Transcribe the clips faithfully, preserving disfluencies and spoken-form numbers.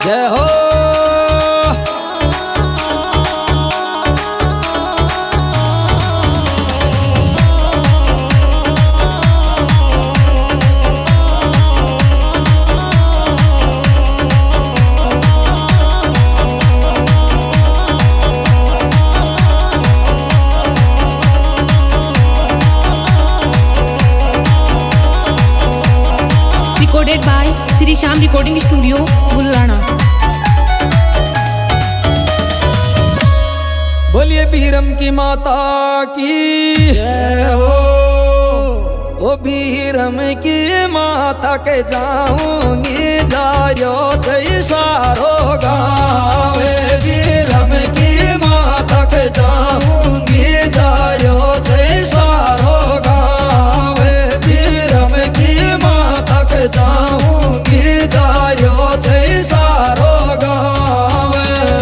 जय हो। Recorded by Sri Sham Recording Studio, बुल्लाना। बोलिए बीरम की माता की जय हो। ओ बीरम की माता के जाऊंगी जायो जय सारो गावे। बीरम की माता के जाऊंगी जायो जय सारो गावे। बीरम की माता के जाऊंगी जायो जय सारो गावे।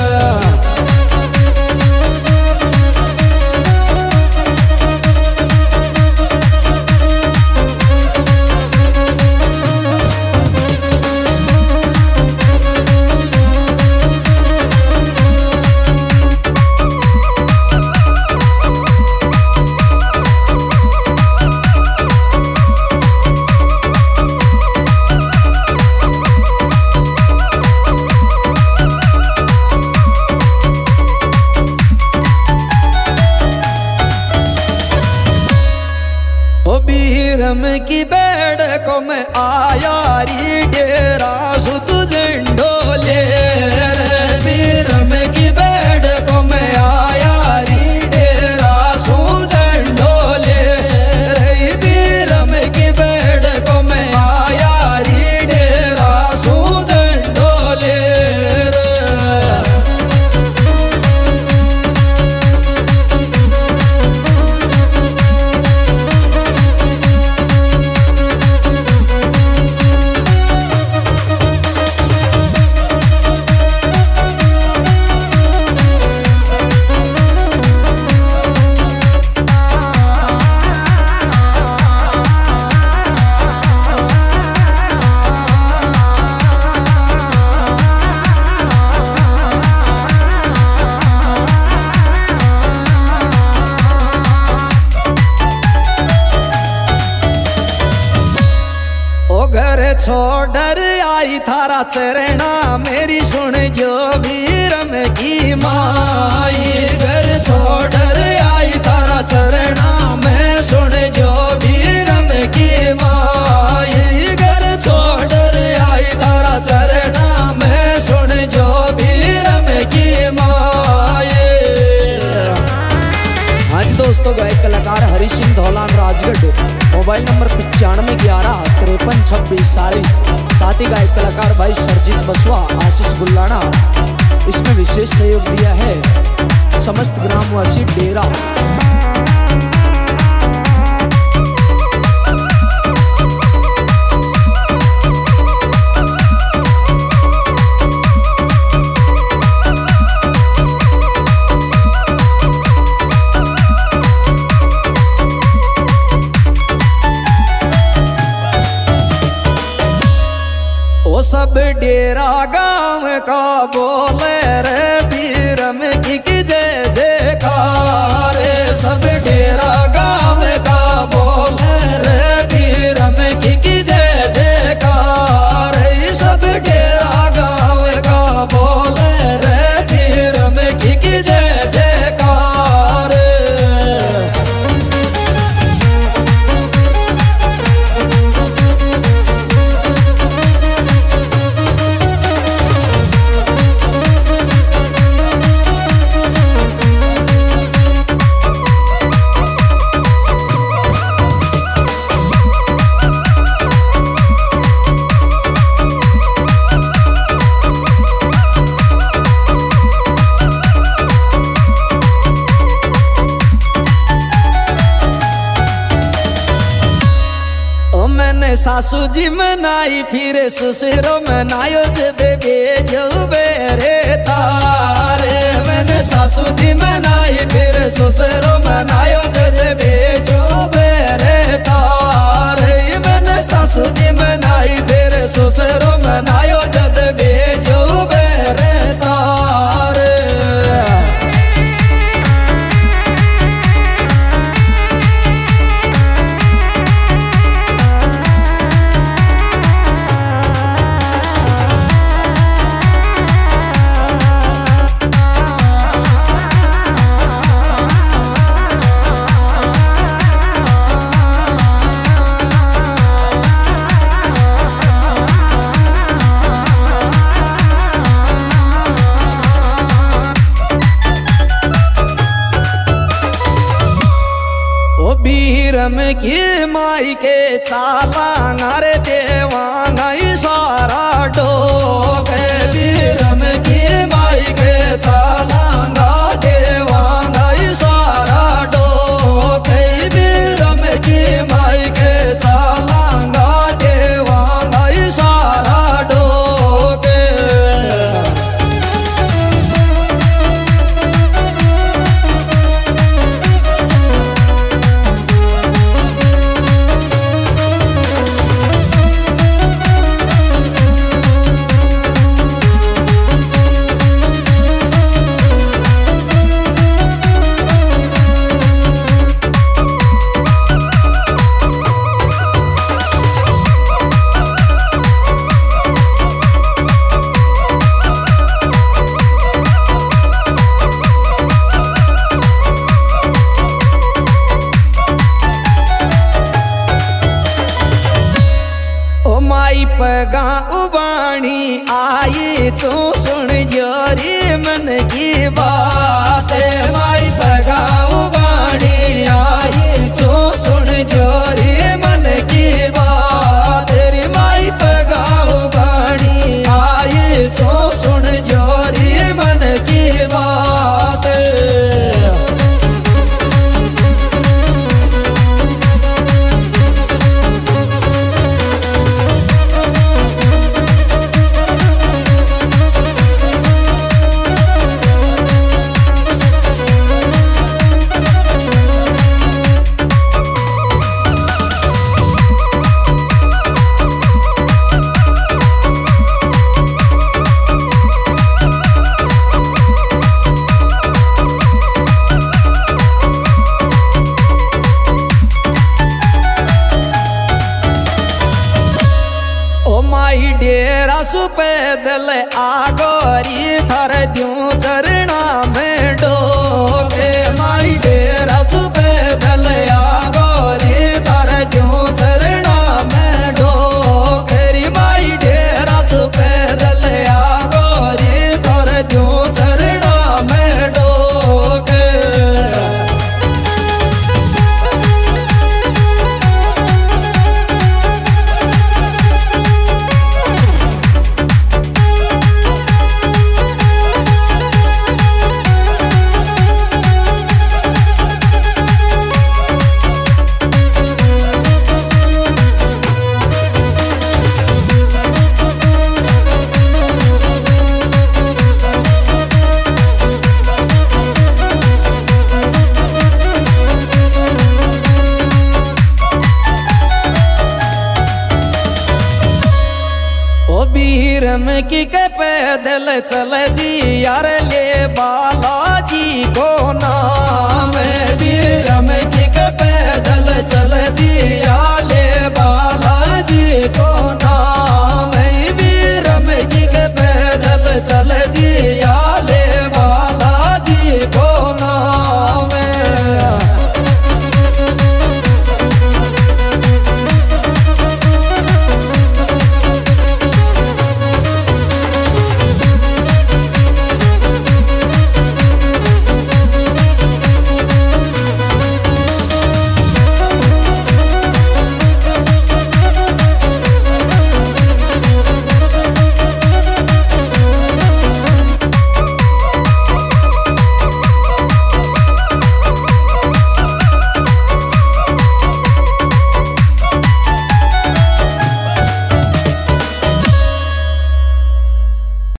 बीरम की बेड़ को मैं आया री डेरा सुत झंडोले। बीरम की बेड़ को मैं आया री डेरा सुत झंडोले। बीरम की बेड़ को मैं आया री डेरा सुत झंडोले। घर छोड़ आई थारा चरणा मेरी सुन जो बीरम की माई। घर छोड़ आई थारा चरणा मैं सुन जो बीरम की माई। घर छोड़ आई थारा चरणा मैं सुन जो बीरम की माई। हाँ जी दोस्तों, गायक कलाकार हरि सिंह धौलान राजगढ़, मोबाइल नंबर पचानवे ग्यारह तिरपन छब्बीस चालीस। साथ ही गायक कलाकार भाई सरजीत बसवा, आशीष बुल्लाना। इसमें विशेष सहयोग दिया है समस्त ग्रामवासी डेरा। वो सब डेरा गांव का बोले रे बीरम की जय जयकार। सब डेरा गांव का बोले रे बीरम की जय जयकार। सब डेरा गांव का बोले रे बीरम की जय जयकार। सासू जी मनाई फिर ससुरो मनायो जब भेजो बेरे तारे। मैंने सासू जी मनाई फिर ससुरो मनायो जब भेजो बेरे तारे। मैंने सासू जी मनाई फिर ससुरो मनायो जब भेजो। की माई के चाला रे देवांगा सारा डोक बीरम की माई के चाला देवांगा सारा डोक बीरम की माई के चाला देवांगा सारा डोक माई पगा उबाणी आई तू सुन जोरी मन की बात माई पगा उबाणी आई तू सुन जोरी मन की बात रे माई पगा उबाणी आई तू सुन जोरी मन की बात माई डेरा सु पैदल आगोरी भर दूं चरणा में डोके माई डेरा सु पैदल आगोरी भर दूं चरणा में डोके री माई डेरा सु पैदल आगोरी भर दूं चरणा में डोके बीरम की के पैदल चल दी यार ले बालाजी को नाम बीरम की के पैदल चल दी यार ले बालाजी को